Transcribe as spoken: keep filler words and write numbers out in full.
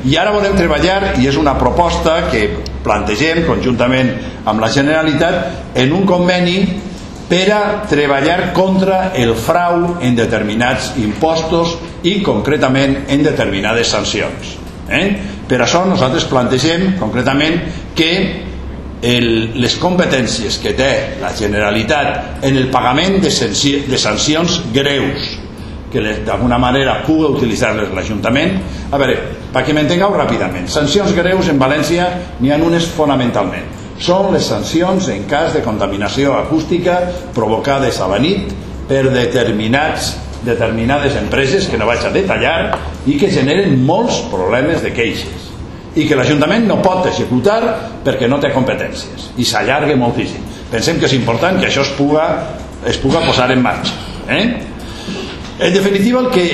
I ara volem treballar, i és una proposta que plantegem conjuntament amb la Generalitat, en un conveni per a treballar contra el frau en determinats impostos i concretament en determinades sancions. Eh? Per això nosaltres plantegem concretament que el, les competències que té la Generalitat en el pagament de, de sancions greus, que d'alguna manera pugui utilitzar-les l'Ajuntament. A veure, perquè m'entengueu ràpidament, sancions greus en València n'hi ha unes fonamentalment. Són les sancions en cas de contaminació acústica provocades a la nit per determinats, determinades empreses que no vaig a detallar i que generen molts problemes de queixes i que l'Ajuntament no pot executar perquè no té competències i s'allarga moltíssim. Pensem que és important que això es puga, es puga posar en marxa. Eh? En definitiva, el que